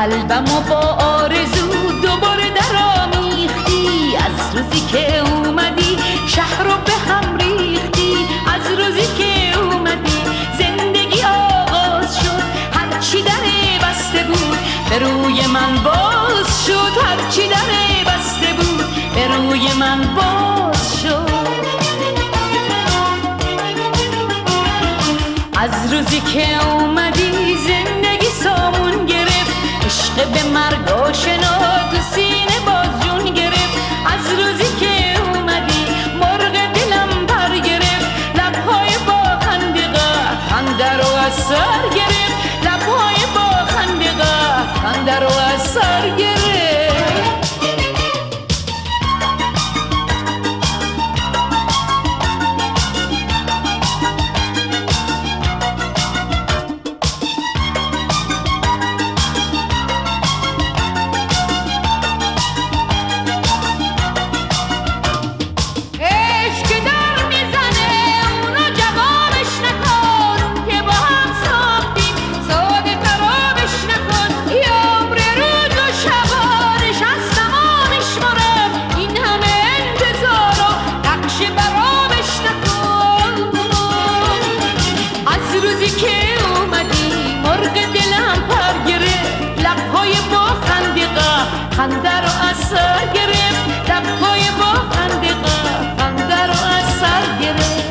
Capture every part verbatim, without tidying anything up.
قلبمو با آرزو دوباره درآمیختی، از روزی که اومدی شهر رو به هم ریختی، از روزی که اومدی زندگی آغاز شد، هرچی در بسته بود به روی من باز شد، هرچی در بسته بود به روی من باز شد. از روزی که اومدی زندگی سامون گرفت، عشق به مرگ آشنا تو سینه باز جون گرفت، از روزی که اومدی مرغ دلم پر گرفت، لبهای با خندقه خنده رو از سر گرفت، لبهای با خندقه خنده رو از سر گرفت. خنده رو از سر گرفت، لبهای با خندقه خنده رو از سر گرفت.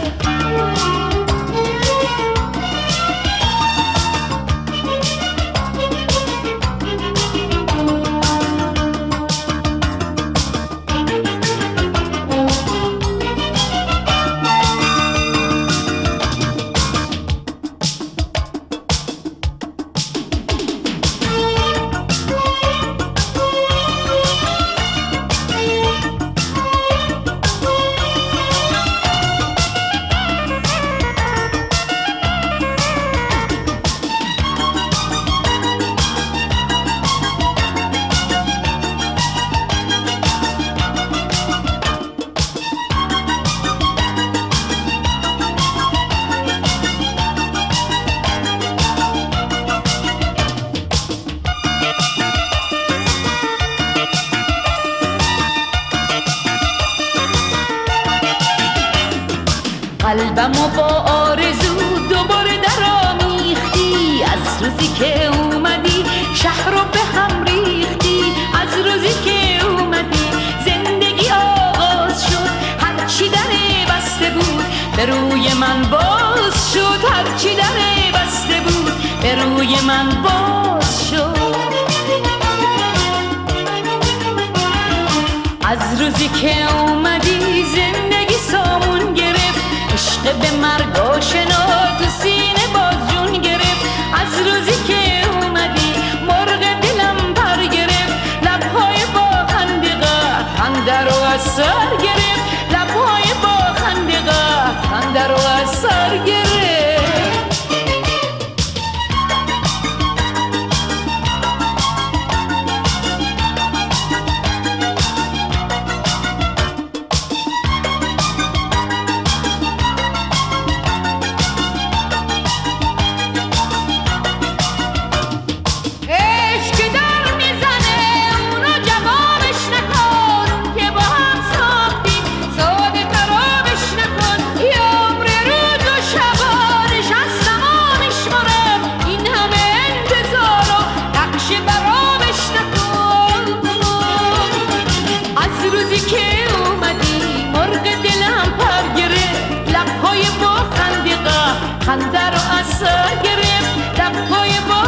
قلبمو با آرزو دوباره درآمیختی، از روزی که اومدی شهر رو به هم ریختی، از روزی که اومدی زندگی آغاز شد، هرچی در بسته بود به روی من باز شد، هرچی در بسته بود به روی من باز شد. از روزی که اومدی زندگی سامون گرفت، عشق به مرگ آشنا تو سینه باز جون گرفت، از روزی که اومدی مرغ دلم پر گرفت، لبهای با خندقه خنده رو از سر گرفت، لبهای با خندقه خنده رو از سر گرفت. خنده رو از سر گرفت، لبهای با